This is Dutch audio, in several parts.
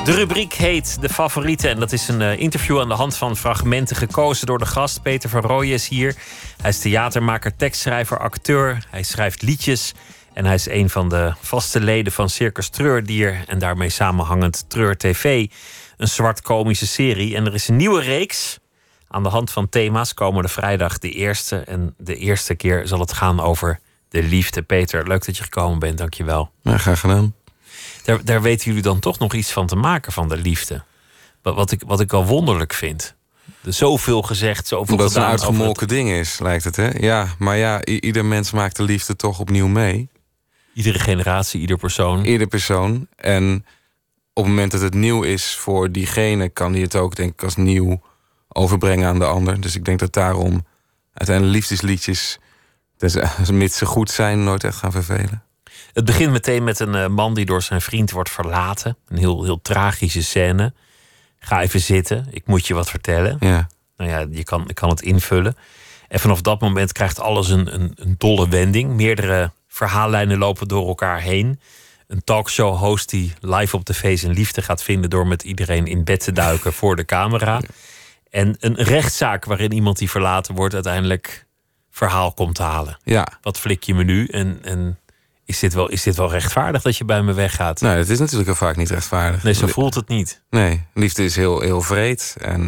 De rubriek heet De Favorieten. En dat is een interview aan de hand van fragmenten gekozen door de gast. Peter van Rooyen is hier. Hij is theatermaker, tekstschrijver, acteur. Hij schrijft liedjes. En hij is een van de vaste leden van Circus Treurdier. En daarmee samenhangend Treur TV. Een zwart-komische serie. En er is een nieuwe reeks aan de hand van thema's. Komende vrijdag de eerste. En de eerste keer zal het gaan over de liefde. Peter, leuk dat je gekomen bent. Dank je wel. Ja, graag gedaan. Daar weten jullie dan toch nog iets van te maken, van de liefde. Wat ik al wonderlijk vind. Er zoveel gezegd, zoveel Omdat gedaan. het een uitgemolken ding is, lijkt het, hè? Ja, maar ja, ieder mens maakt de liefde toch opnieuw mee. Iedere generatie, ieder persoon. Ieder persoon. En op het moment dat het nieuw is voor diegene, kan die het ook, denk ik, als nieuw overbrengen aan de ander. Dus ik denk dat daarom uiteindelijk liefdesliedjes, mits ze goed zijn, nooit echt gaan vervelen. Het begint meteen met een man die door zijn vriend wordt verlaten. Een heel tragische scène. Ga even zitten, ik moet je wat vertellen. Ja. Nou ja, ik kan het invullen. En vanaf dat moment krijgt alles een dolle wending. Meerdere verhaallijnen lopen door elkaar heen. Een talkshow-host die live op tv zijn liefde gaat vinden door met iedereen in bed te duiken voor de camera. En een rechtszaak waarin iemand die verlaten wordt uiteindelijk verhaal komt te halen. Ja. Wat flik je me nu? En is dit wel rechtvaardig dat je bij me weggaat? Nou, het is natuurlijk al vaak niet rechtvaardig. Nee, zo voelt het niet. Nee, liefde is heel wreed. En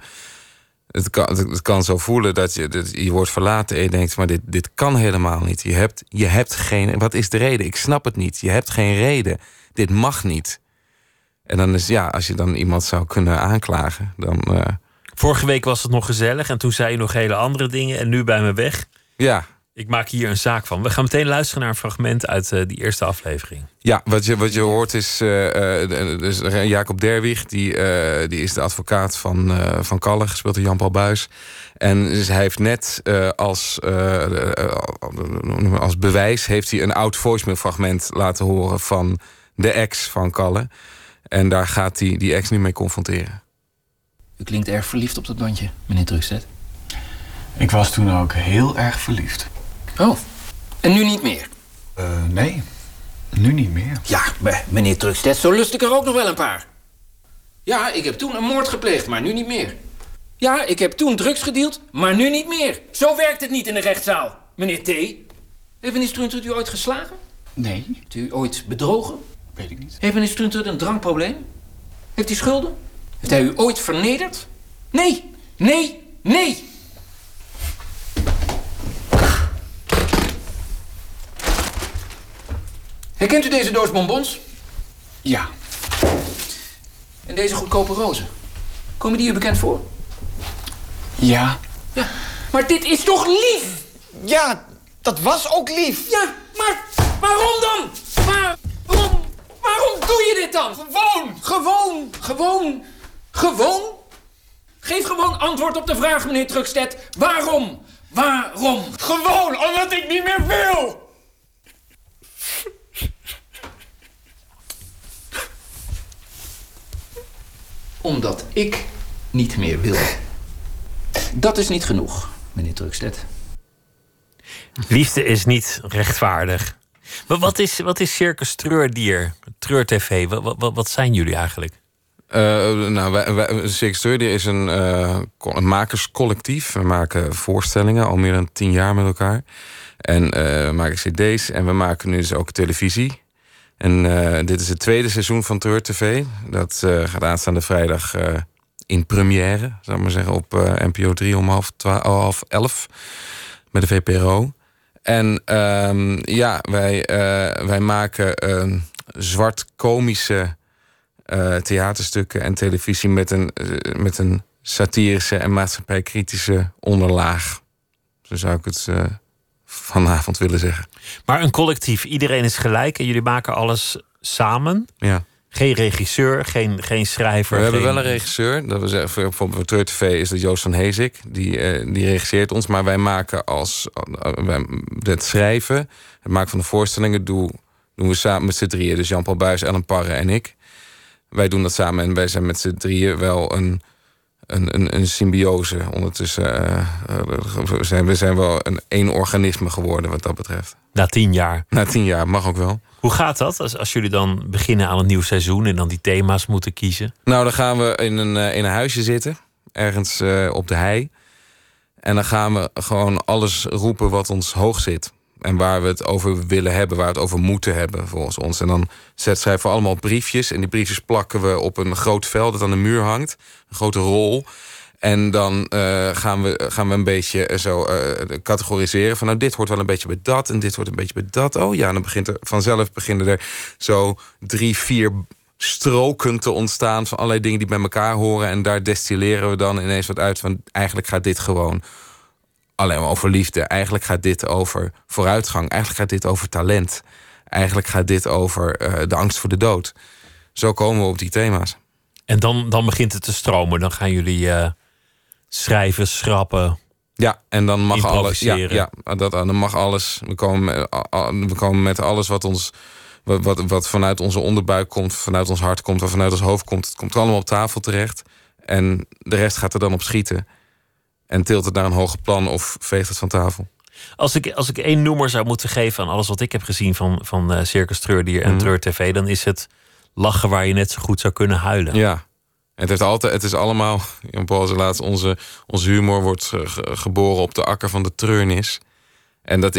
het kan zo voelen dat je wordt verlaten en je denkt, maar dit kan helemaal niet. Je hebt geen... Wat is de reden? Ik snap het niet. Je hebt geen reden. Dit mag niet. En dan is, ja, als je dan iemand zou kunnen aanklagen, dan... Vorige week was het nog gezellig en toen zei je nog hele andere dingen en nu bij me weg. Ja. Ik maak hier een zaak van. We gaan meteen luisteren naar een fragment uit die eerste aflevering. Ja, wat je hoort is dus Jacob Derwig, die is de advocaat van Kalle, gespeeld door Jan Paul Buys. En dus hij heeft net als bewijs heeft hij een oud voicemail fragment laten horen van de ex van Kalle. En daar gaat hij die ex nu mee confronteren. U klinkt erg verliefd op dat bandje, meneer Drukstedt. Ik was toen ook heel erg verliefd. Oh, en nu niet meer? Nee, nu niet meer. Ja, meneer Drukstedt, zo lust ik er ook nog wel een paar. Ja, ik heb toen een moord gepleegd, maar nu niet meer. Ja, ik heb toen drugs gedeeld, maar nu niet meer. Zo werkt het niet in de rechtszaal, meneer T. Heeft meneer Strunter u ooit geslagen? Nee. Heeft u ooit bedrogen? Weet ik niet. Heeft meneer Strunter een drankprobleem? Heeft hij schulden? Heeft hij u ooit vernederd? Nee, nee, nee! Herkent u deze doos bonbons? Ja. En deze goedkope rozen? Komen die u bekend voor? Ja. Ja, maar dit is toch lief? Ja, dat was ook lief. Ja, maar waarom dan? Waarom doe je dit dan? Gewoon? Geef gewoon antwoord op de vraag, meneer Drukstedt. Waarom? Gewoon omdat ik niet meer wil. Omdat ik niet meer wil. Dat is niet genoeg, meneer Drukstedt. Liefde is niet rechtvaardig. Maar wat is Circus Treurdier? Treur TV, wat zijn jullie eigenlijk? Circus Treurdier is een makerscollectief. We maken voorstellingen al meer dan 10 jaar met elkaar. En we maken cd's en we maken nu dus ook televisie. En dit is het 2e seizoen van Treur TV. Dat gaat aanstaande vrijdag in première, zou ik maar zeggen, op NPO 3 om 10:30 met de VPRO. En wij maken zwart-komische theaterstukken en televisie met een satirische en maatschappijkritische onderlaag. Zo zou ik het vanavond willen zeggen. Maar een collectief, iedereen is gelijk en jullie maken alles samen? Ja. Geen regisseur, geen schrijver? We hebben wel een regisseur. Dat we zeggen, bijvoorbeeld voor Treur TV is dat Joost van Heesik. Die regisseert ons. Maar wij maken het schrijven, het maken van de voorstellingen doen we samen met z'n drieën. Dus Jan Paul Buys, Ellen Parre en ik. Wij doen dat samen en wij zijn met z'n drieën wel een symbiose. Ondertussen we zijn wel één organisme geworden wat dat betreft. Na 10 jaar. Na 10 jaar, mag ook wel. Hoe gaat dat als jullie dan beginnen aan een nieuw seizoen en dan die thema's moeten kiezen? Nou, dan gaan we in een huisje zitten, ergens op de hei. En dan gaan we gewoon alles roepen wat ons hoog zit. En waar we het over willen hebben, waar we het over moeten hebben volgens ons. En dan schrijven we allemaal briefjes. En die briefjes plakken we op een groot vel dat aan de muur hangt. Een grote rol. En dan gaan we een beetje zo categoriseren. Van nou, dit hoort wel een beetje bij dat. En dit hoort een beetje bij dat. Oh ja, dan beginnen er zo 3, 4 stroken te ontstaan van allerlei dingen die bij elkaar horen. En daar destilleren we dan ineens wat uit van eigenlijk gaat dit gewoon alleen maar over liefde. Eigenlijk gaat dit over vooruitgang. Eigenlijk gaat dit over talent. Eigenlijk gaat dit over de angst voor de dood. Zo komen we op die thema's. En dan begint het te stromen. Dan gaan jullie schrijven, schrappen. Ja, en dan mag alles. Improviseren. Dan mag alles. We komen met alles wat vanuit onze onderbuik komt, vanuit ons hart komt, wat vanuit ons hoofd komt. Het komt allemaal op tafel terecht. En de rest gaat er dan op schieten. En tilt het naar een hoger plan of veegt het van tafel. Als ik 1 noemer zou moeten geven aan alles wat ik heb gezien van Circus Treurdier en Treur TV, dan is het lachen waar je net zo goed zou kunnen huilen. Ja. Het is allemaal, Jan-Paul zei laatst, onze humor wordt geboren op de akker van de treurnis. En dat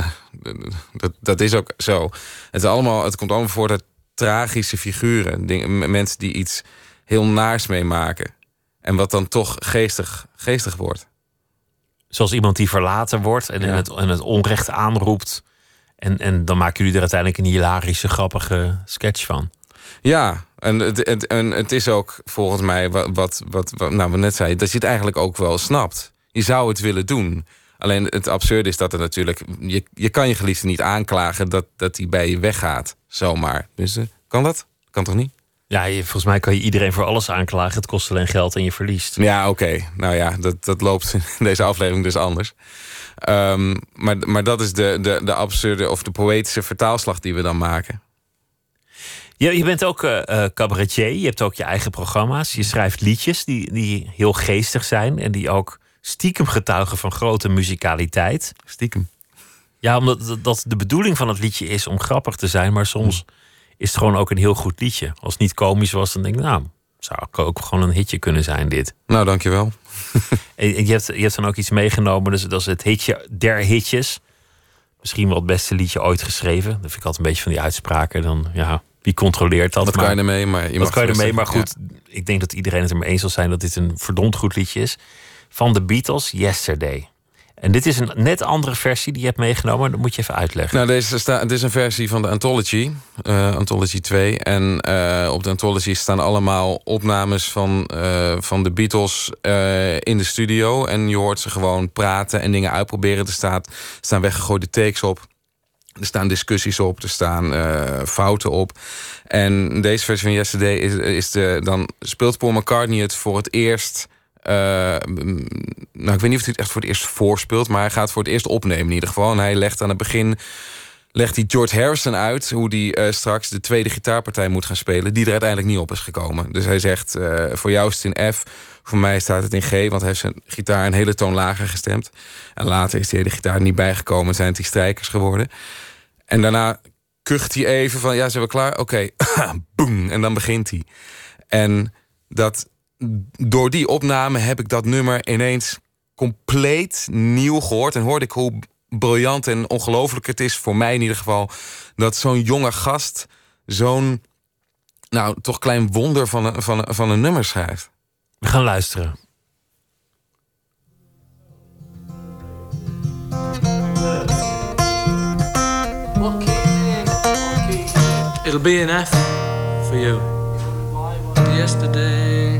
is ook zo. Het komt allemaal voort uit tragische figuren. Mensen die iets heel naars meemaken. En wat dan toch geestig wordt. Zoals iemand die verlaten wordt en het onrecht aanroept. En dan maken jullie er uiteindelijk een hilarische, grappige sketch van. Ja, en het is ook volgens mij wat we net zeiden, dat je het eigenlijk ook wel snapt. Je zou het willen doen. Alleen het absurde is dat er natuurlijk, je kan je geliefde niet aanklagen dat hij bij je weggaat, zomaar. Dus kan dat? Kan toch niet? Ja, volgens mij kan je iedereen voor alles aanklagen. Het kost alleen geld en je verliest. Ja, oké. Nou ja, dat loopt in deze aflevering dus anders. Maar dat is de absurde of de poëtische vertaalslag die we dan maken. Je bent ook cabaretier. Je hebt ook je eigen programma's. Je schrijft liedjes die heel geestig zijn. En die ook stiekem getuigen van grote muzikaliteit. Stiekem. Ja, omdat dat de bedoeling van het liedje is om grappig te zijn. Maar soms is het gewoon ook een heel goed liedje. Als het niet komisch was, dan denk ik, nou, zou ook gewoon een hitje kunnen zijn dit. Nou, dankjewel. En je hebt dan ook iets meegenomen. Dus dat is het hitje der hitjes. Misschien wel het beste liedje ooit geschreven. Dat vind ik altijd een beetje van die uitspraken. Dan, ja, wie controleert dat? Wat kan je ermee? Maar goed, ik denk dat iedereen het er mee eens zal zijn dat dit een verdomd goed liedje is. Van de Beatles, Yesterday. En dit is een net andere versie die je hebt meegenomen. Dat moet je even uitleggen. Nou, dit is een versie van de Anthology. Anthology 2. En op de Anthology staan allemaal opnames van de Beatles in de studio. En je hoort ze gewoon praten en dingen uitproberen. Er staan weggegooide takes op. Er staan discussies op. Er staan fouten op. En deze versie van Yesterday dan speelt Paul McCartney het voor het eerst. Ik weet niet of hij het echt voor het eerst voorspeelt, maar hij gaat voor het eerst opnemen in ieder geval. En hij legt aan het begin George Harrison uit hoe hij straks de tweede gitaarpartij moet gaan spelen, die er uiteindelijk niet op is gekomen. Dus hij zegt, voor jou is het in F, voor mij staat het in G, want hij heeft zijn gitaar een hele toon lager gestemd. En later is die hele gitaar niet bijgekomen en zijn het die strijkers geworden. En daarna kucht hij even van, ja, zijn we klaar? Oké, boem, en dan begint hij. En door die opname heb ik dat nummer ineens compleet nieuw gehoord. En hoorde ik hoe briljant en ongelooflijk het is, voor mij in ieder geval, dat zo'n jonge gast zo'n, nou, toch klein wonder van een nummer schrijft. We gaan luisteren. It'll be an F for you. Yesterday.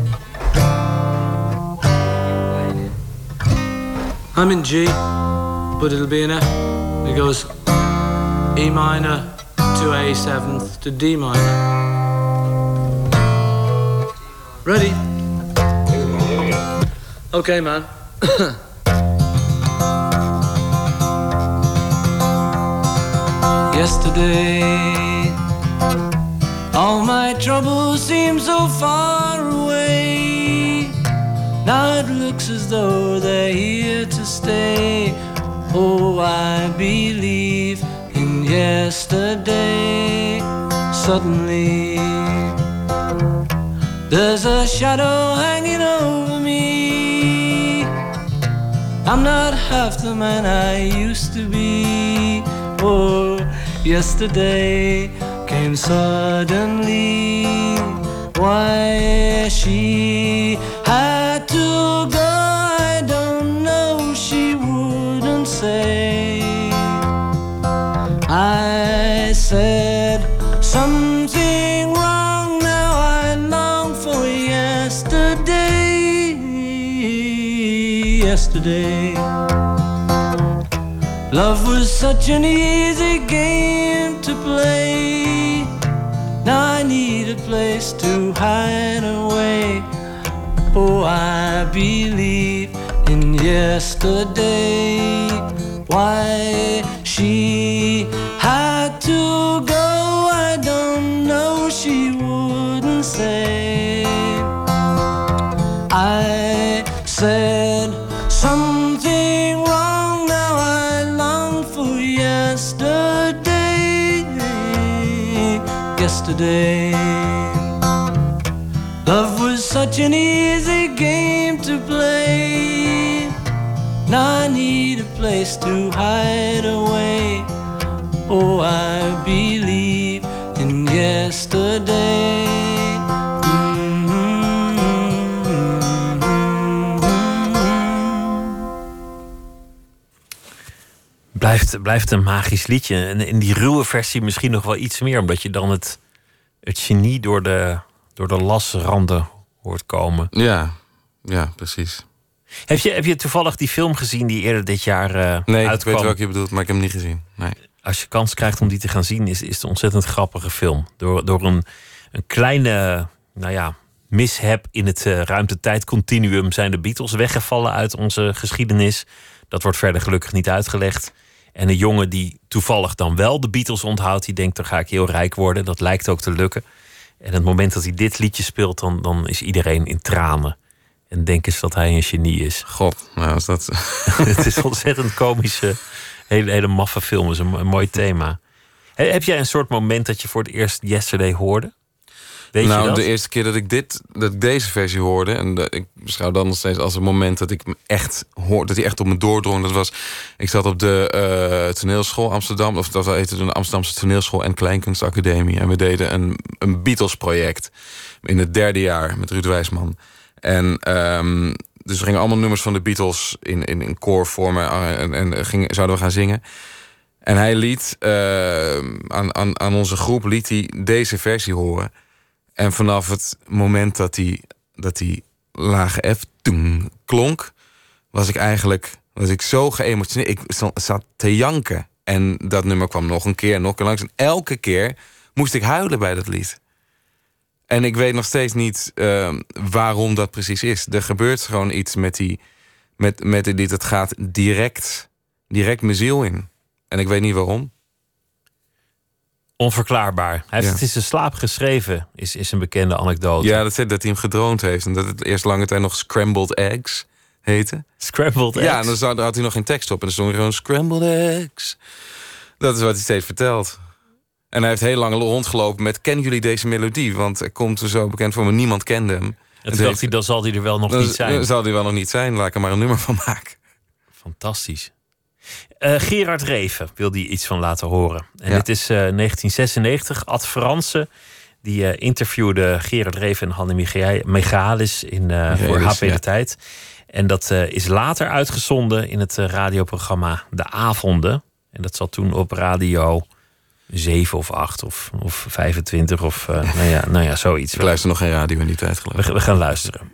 I'm in G, but it'll be an F. It goes E minor to A seventh to D minor. Ready? Okay, man. Yesterday, all my troubles seem so far away. Now it looks as though they're here to stay. Oh, I believe in yesterday. Suddenly there's a shadow hanging over me. I'm not half the man I used to be. Oh, yesterday came suddenly. Why she had to go, I don't know, she wouldn't say. I said something wrong, now I long for yesterday. Yesterday love was such an easy game to play. Now I need a place to hide away. Oh, I believe in yesterday. Why she had to go, I don't know, she wouldn't say. I said something wrong, now I long for yesterday. Yesterday love was such an easy game to play. Now I need a place to hide away. Oh, I believe in yesterday. Blijft een magisch liedje. En in die ruwe versie misschien nog wel iets meer, omdat je dan het genie door de lasranden hoort komen. Ja, precies. Heb je toevallig die film gezien die eerder dit jaar Nee, uitkwam? ik weet welke je bedoelt, maar ik heb hem niet gezien. Nee. Als je kans krijgt om die te gaan zien, is het een ontzettend grappige film. Door een kleine, mishap in het ruimte-tijd-continuum zijn de Beatles weggevallen uit onze geschiedenis. Dat wordt verder gelukkig niet uitgelegd. En een jongen die toevallig dan wel de Beatles onthoudt, die denkt, dan ga ik heel rijk worden. Dat lijkt ook te lukken. En het moment dat hij dit liedje speelt, dan is iedereen in tranen. En denken ze dat hij een genie is. God, nou is dat... Het is een ontzettend komische, hele maffe film. Het is een mooi thema. Heb jij een soort moment dat je voor het eerst Yesterday hoorde? Weet je dat? De eerste keer dat ik deze versie hoorde, en ik beschouw dan nog steeds als een moment dat ik hem echt hoorde, dat hij echt op me doordrong. Dat was, ik zat op de toneelschool Amsterdam, of dat heette toen de Amsterdamse Toneelschool en Kleinkunstacademie. En we deden een Beatles-project in het 3e jaar met Ruud Wijsman. En dus we gingen allemaal nummers van de Beatles in koorvormen en zouden we gaan zingen. En hij liet aan onze groep deze versie horen. En vanaf het moment dat die lage F klonk, was ik zo geëmotioneerd. Ik zat te janken. En dat nummer kwam nog een keer langs. En elke keer moest ik huilen bij dat lied. En ik weet nog steeds niet waarom dat precies is. Er gebeurt gewoon iets met dit lied. Het gaat direct mijn ziel in. En ik weet niet waarom. Onverklaarbaar. Hij heeft het in zijn slaap geschreven, is een bekende anekdote. Ja, dat hij hem gedroomd heeft. En dat het eerst lange tijd nog Scrambled Eggs heette. Scrambled Eggs? Ja, en dan had hij nog geen tekst op. En dan stond er gewoon Scrambled Eggs. Dat is wat hij steeds vertelt. En hij heeft heel lang rondgelopen met, kennen jullie deze melodie? Want hij komt er zo bekend voor, maar niemand kende hem. En toen dacht hij, dan zal hij er wel nog niet zijn. Dan zal hij wel nog niet zijn. Laat ik er maar een nummer van maken. Fantastisch. Gerard Reven wil die iets van laten horen. En dit is 1996. Ad Franse, die interviewde Gerard Reven en Hanne Michaelis voor HP De Tijd. En dat is later uitgezonden in het radioprogramma De Avonden. En dat zat toen op radio 7 of 8 of 25 of zoiets. Ik luister nog geen radio in die tijd, geloof ik. We gaan luisteren.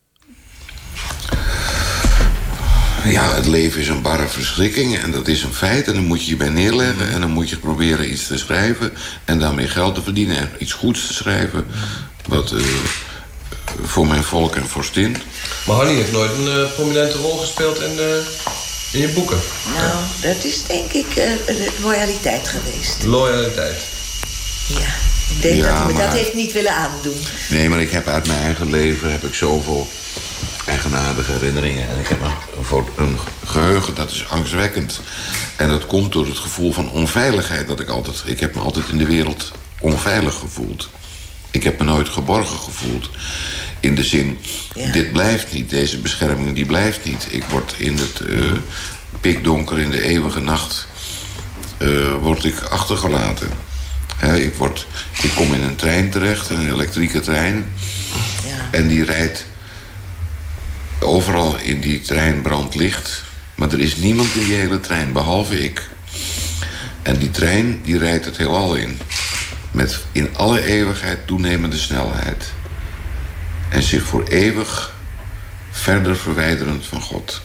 Ja, het leven is een barre verschrikking en dat is een feit. En dan moet je je bij neerleggen en dan moet je proberen iets te schrijven en daarmee geld te verdienen en iets goeds te schrijven. Wat voor mijn volk en vorstin. Maar Hannie heeft nooit een prominente rol gespeeld in je boeken. Nou, dat is denk ik loyaliteit geweest. Loyaliteit? Ja, ik denk dat hij me dat heeft niet willen aandoen. Nee, maar ik heb uit mijn eigen leven zoveel eigenaardige herinneringen. En ik heb een geheugen dat is angstwekkend. En dat komt door het gevoel van onveiligheid dat ik heb me altijd in de wereld onveilig gevoeld. Ik heb me nooit geborgen gevoeld. In de zin, dit blijft niet. Deze bescherming die blijft niet. Ik word in het pikdonker, in de eeuwige nacht, word ik achtergelaten. Ik kom in een trein terecht, een elektrieke trein. Ja. En die rijdt. Overal in die trein brandt licht. Maar er is niemand in die hele trein, behalve ik. En die trein, die rijdt het heelal in. Met in alle eeuwigheid toenemende snelheid. En zich voor eeuwig verder verwijderend van God.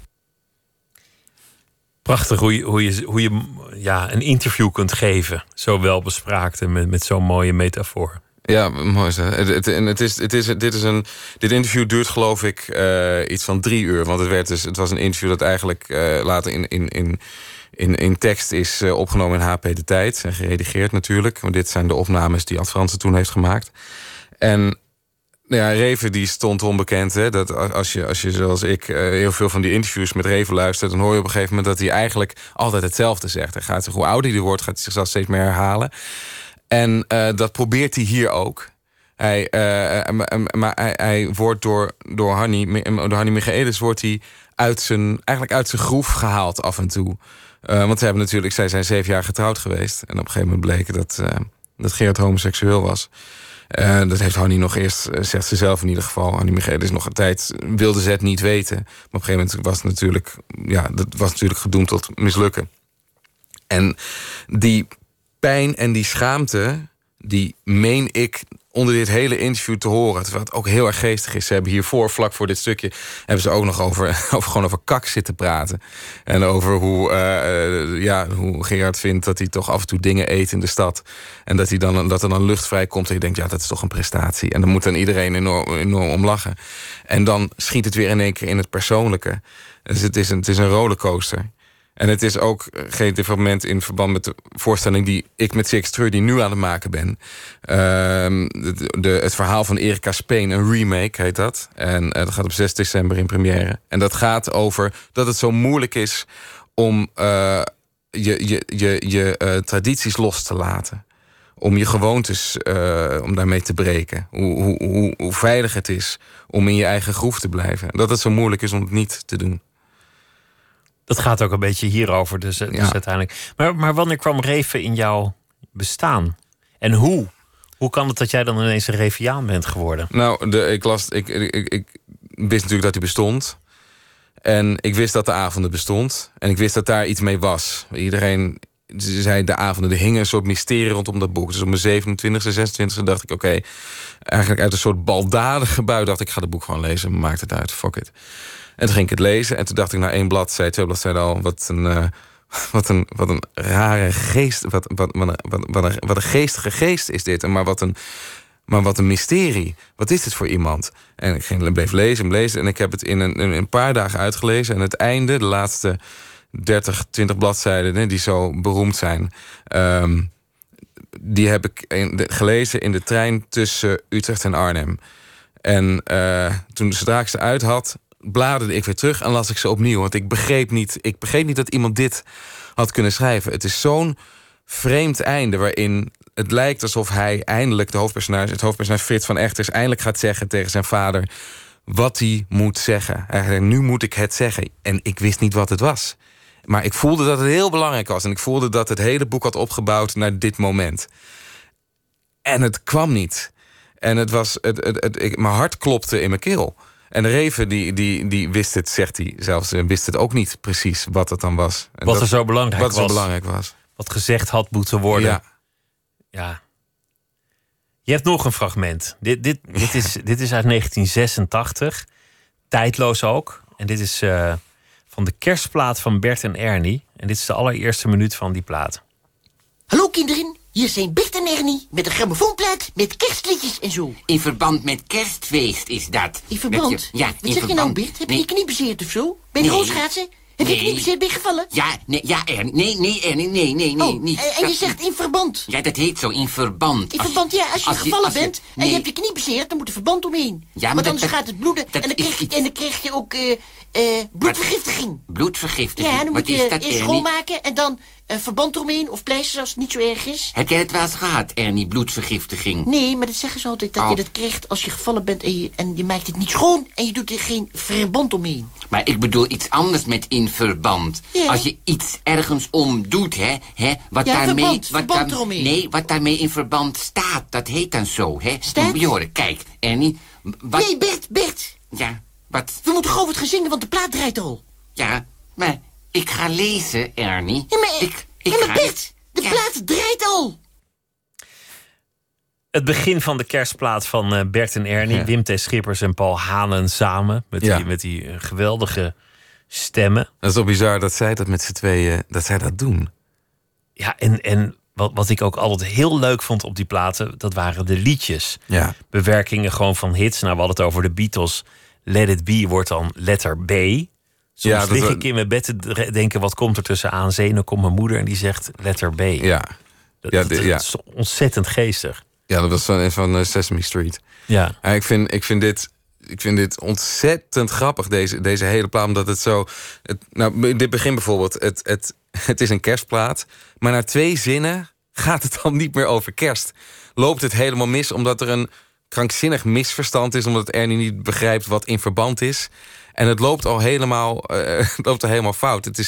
Prachtig hoe je een interview kunt geven. Zo wel bespraakt en met zo'n mooie metafoor. Ja, mooi. Dit interview duurt geloof ik iets van 3 uur. Want het was een interview dat eigenlijk later in tekst is opgenomen in HP De Tijd. En geredigeerd natuurlijk. Want dit zijn de opnames die Ad Fransen toen heeft gemaakt. En Reven die stond onbekend. Hè, dat als je zoals ik heel veel van die interviews met Reven luistert, dan hoor je op een gegeven moment dat hij eigenlijk altijd hetzelfde zegt. Hij gaat, hoe ouder hij wordt, gaat hij zichzelf steeds meer herhalen. En dat probeert hij hier ook. Hij wordt door Hannie Michaelis wordt hij uit zijn groef gehaald af en toe. Want zij zijn 7 jaar getrouwd geweest. En op een gegeven moment bleek dat Gerard homoseksueel was. Dat heeft Hannie nog eerst, zegt ze zelf in ieder geval. Hannie Michaelis nog een tijd wilde ze het niet weten. Maar op een gegeven moment was het natuurlijk gedoemd tot mislukken. En die pijn en die schaamte, die meen ik onder dit hele interview te horen. Terwijl het ook heel erg geestig is. Ze hebben hiervoor, vlak voor dit stukje, hebben ze ook nog over kak zitten praten. En over hoe Gerard vindt dat hij toch af en toe dingen eet in de stad. En dat er dan lucht vrij komt en je denkt, dat is toch een prestatie. En dan moet dan iedereen enorm om lachen. En dan schiet het weer in één keer in het persoonlijke. Dus het is een rollercoaster. En het is ook geen development in verband met de voorstelling die ik met Six Treur die nu aan het maken ben. Het verhaal van Erika Speen, een remake heet dat. En dat gaat op 6 december in première. En dat gaat over dat het zo moeilijk is om je tradities los te laten. Om je gewoontes, om daarmee te breken. Hoe veilig het is om in je eigen groef te blijven. Dat het zo moeilijk is om het niet te doen. Dat gaat ook een beetje hierover, dus uiteindelijk. Maar wanneer kwam Reven in jouw bestaan? En hoe? Hoe kan het dat jij dan ineens een Reviaan bent geworden? Nou, ik wist natuurlijk dat hij bestond. En ik wist dat de avonden bestond. En ik wist dat daar iets mee was. Iedereen zei de avonden, er hing een soort mysterie rondom dat boek. Dus op mijn 27e, 26e dacht ik, oké, eigenlijk uit een soort baldadige bui dacht ik, ga het boek gewoon lezen. Maakt het uit, fuck it. En toen ging ik het lezen en toen dacht ik na 1 bladzijde, 2 bladzijden al, wat een rare geest, wat een geestige geest is dit. Maar wat een mysterie. Wat is dit voor iemand? En ik bleef lezen en ik heb het in een paar dagen uitgelezen. En het einde, de laatste 30, 20 bladzijden die zo beroemd zijn, die heb ik gelezen in de trein tussen Utrecht en Arnhem. En zodra ik ze uit had, bladerde ik weer terug en las ik ze opnieuw. Want ik begreep niet dat iemand dit had kunnen schrijven. Het is zo'n vreemd einde waarin het lijkt alsof hij eindelijk, het hoofdpersonage Frits van Echters, eindelijk gaat zeggen tegen zijn vader wat hij moet zeggen. Eigenlijk, nu moet ik het zeggen. En ik wist niet wat het was. Maar ik voelde dat het heel belangrijk was. En ik voelde dat het hele boek had opgebouwd naar dit moment. En het kwam niet. En het was, mijn hart klopte in mijn keel. En Reven, die wist het, zegt hij zelfs, wist het ook niet precies wat het dan was. En wat er zo belangrijk was. Wat gezegd had moeten worden. Ja. Je hebt nog een fragment. Dit is uit 1986. Tijdloos ook. En dit is van de kerstplaat van Bert en Ernie. En dit is de allereerste minuut van die plaat. Hallo kinderen, hier zijn Bert en Ernie met een grammofoonplaat met kerstliedjes en zo. In verband met kerstfeest is dat. In verband? Ja, wat zeg je nou, Bert? Heb je je knie bezeerd of zo? Bij de gootschaatsen? Heb je kniepezeer ben je gevallen? Ja, Ernie. Nee, Ernie, nee, niet. En je zegt in verband. Ja, dat heet zo, in verband. In verband, ja, als je gevallen bent en je hebt je knie bezeerd, dan moet er verband omheen. Ja, want anders gaat het bloeden en dan krijg je ook bloedvergiftiging. Bloedvergiftiging? Ja, dan moet je is dat, eerst schoonmaken en dan een verband omheen of pleisters als het niet zo erg is. Heb jij het wel eens gehad, Ernie, bloedvergiftiging? Nee, maar dat zeggen ze altijd dat je dat krijgt als je gevallen bent en je maakt het niet schoon en je doet er geen verband omheen. Maar ik bedoel iets anders met in verband. Ja. Als je iets ergens om doet, wat wat daarmee in verband staat, dat heet dan zo, Staat? Moet je horen, kijk, Ernie. Nee, Bert. Ja, wat? We moeten gewoon wat gaan zingen, want de plaat draait al. Ja, maar ik ga lezen, Ernie. Ja, maar Bert, de plaat draait al. Het begin van de kerstplaat van Bert en Ernie. Ja. Wim T. Schippers en Paul Hanen samen. Met die geweldige stemmen. Dat is toch bizar dat zij dat met z'n tweeën dat doen. Ja, en wat ik ook altijd heel leuk vond op die platen, dat waren de liedjes. Ja. Bewerkingen gewoon van hits. Nou, we hadden het over de Beatles. Let It Be wordt dan letter B. Soms lig ik in mijn bed te denken, wat komt er tussen A en C? En dan komt mijn moeder en die zegt letter B. Ja. Dat is ontzettend geestig. Ja, dat was van Sesame Street. Ja. Ik vind dit ontzettend grappig, deze hele plaat. Omdat het zo... dit begin bijvoorbeeld. Het is een kerstplaat. Maar na 2 zinnen gaat het dan niet meer over kerst. Loopt het helemaal mis, omdat er een krankzinnig misverstand is. Omdat Ernie niet begrijpt wat in verband is. En het loopt al helemaal, fout. Het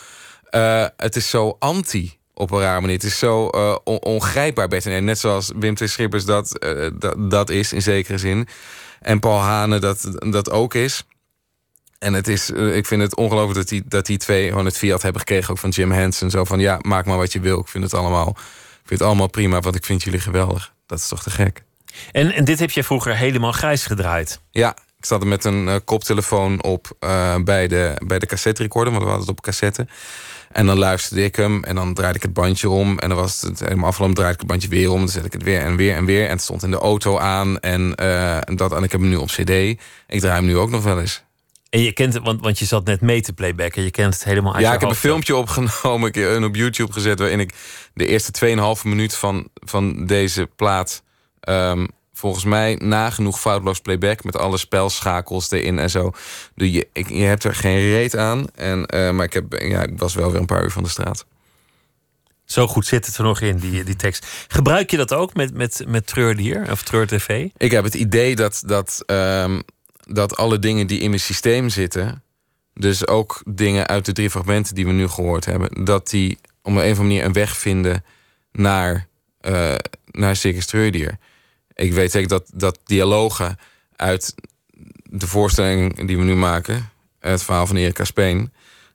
is zo anti op een rare manier. Het is zo ongrijpbaar, Bert en Ernie. Net zoals Wim T. Schippers dat is, in zekere zin. En Paul Hanen dat ook is. En ik vind het ongelooflijk dat die twee gewoon het fiat hebben gekregen, ook van Jim Henson. Zo van, ja, maak maar wat je wil. Ik vind het allemaal prima, want ik vind jullie geweldig. Dat is toch te gek. En dit heb je vroeger helemaal grijs gedraaid? Ja, ik zat er met een koptelefoon op bij de cassette recorder, want we hadden het op cassette. En dan luisterde ik hem en dan draaide ik het bandje om. En dan was het helemaal afgelopen, draaide ik het bandje weer om. Dan zet ik het weer en weer en weer. En het stond in de auto aan. En ik heb hem nu op cd. Ik draai hem nu ook nog wel eens. En je kent het, want je zat net mee te playbacken. Je kent het helemaal uit je hoofd. Ja, ik heb een filmpje opgenomen en op YouTube gezet, waarin ik de eerste 2,5 minuut van deze plaat volgens mij nagenoeg foutloos playback met alle spelschakels erin en zo. Je hebt er geen reet aan. Maar ik was wel weer een paar uur van de straat. Zo goed zit het er nog in, die tekst. Gebruik je dat ook met Treurdier of Treur TV? Ik heb het idee dat alle dingen die in mijn systeem zitten, dus ook dingen uit de 3 fragmenten die we nu gehoord hebben, dat die op een of andere manier een weg vinden naar Circus Treurdier. Ik weet zeker dat dialogen uit de voorstelling die we nu maken, het verhaal van Erika Speen,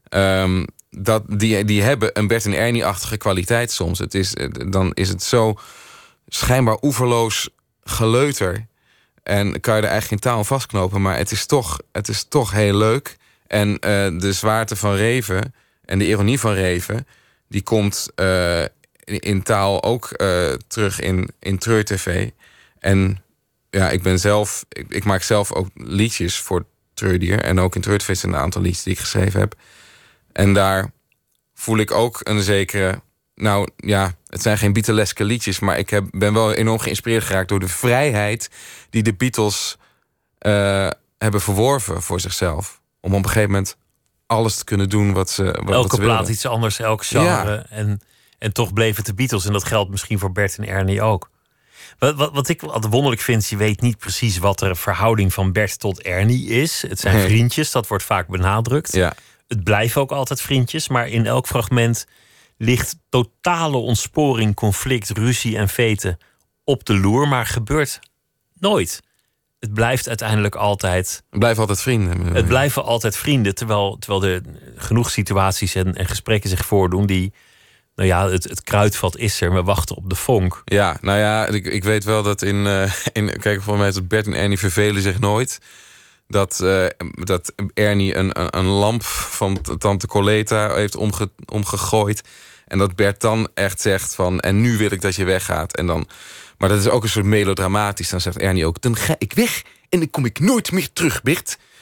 die hebben een Bert en Ernie-achtige kwaliteit soms. Dan is het zo schijnbaar oeverloos geleuter. En kan je er eigenlijk geen taal aan vastknopen. Maar het is toch heel leuk. En de zwaarte van Reven en de ironie van Reven, die komt in taal ook terug in Treur TV. En ja, ik maak zelf ook liedjes voor Treurdier. En ook in Treur TV zijn een aantal liedjes die ik geschreven heb. En daar voel ik ook een zekere, nou ja, het zijn geen Beatleske liedjes, maar ik ben wel enorm geïnspireerd geraakt door de vrijheid die de Beatles hebben verworven voor zichzelf. Om op een gegeven moment alles te kunnen doen wat ze elke plaat wilden. iets anders, elk genre. Ja. En toch bleef het de Beatles. En dat geldt misschien voor Bert en Ernie ook. Wat ik altijd wonderlijk vind, je weet niet precies wat de verhouding van Bert tot Ernie is. Het zijn vriendjes, dat wordt vaak benadrukt. Ja. Het blijven ook altijd vriendjes, maar in elk fragment ligt totale ontsporing, conflict, ruzie en vete op de loer, maar gebeurt nooit. Het blijft uiteindelijk altijd... Het blijven altijd vrienden. Het blijven altijd vrienden, terwijl er genoeg situaties en gesprekken zich voordoen die... Nou ja, het kruidvat is er, we wachten op de vonk. Ja, nou ja, ik weet wel dat kijk, volgens mij is het Bert en Ernie vervelen zich nooit. Dat Ernie een lamp van tante Coleta heeft omgegooid. En dat Bert dan echt zegt van, en nu wil ik dat je weggaat. En dan, maar dat is ook een soort melodramatisch. Dan zegt Ernie ook, dan ga ik weg en dan kom ik nooit meer terug, Bert.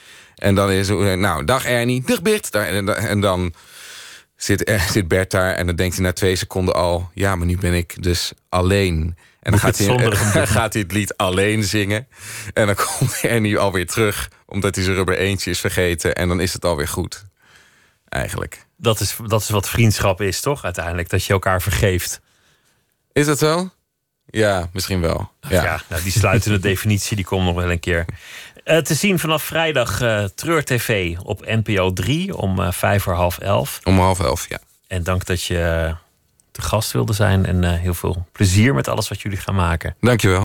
En dan is nou, dag Ernie, dag Bert. En dan zit Bert daar en dan denkt hij na 2 seconden al... ja, maar nu ben ik dus alleen. En dan gaat hij het lied alleen zingen. En dan komt Ernie alweer terug, omdat hij zijn rubber eendje is vergeten. En dan is het alweer goed, eigenlijk. Dat is wat vriendschap is, toch? Uiteindelijk, dat je elkaar vergeeft. Is dat zo? Ja, misschien wel. Ja, nou, die sluitende definitie die komt nog wel een keer. Te zien vanaf vrijdag Treur TV op NPO 3 om 11:05. Om 10:30, ja. En dank dat je te gast wilde zijn. En heel veel plezier met alles wat jullie gaan maken. Dankjewel.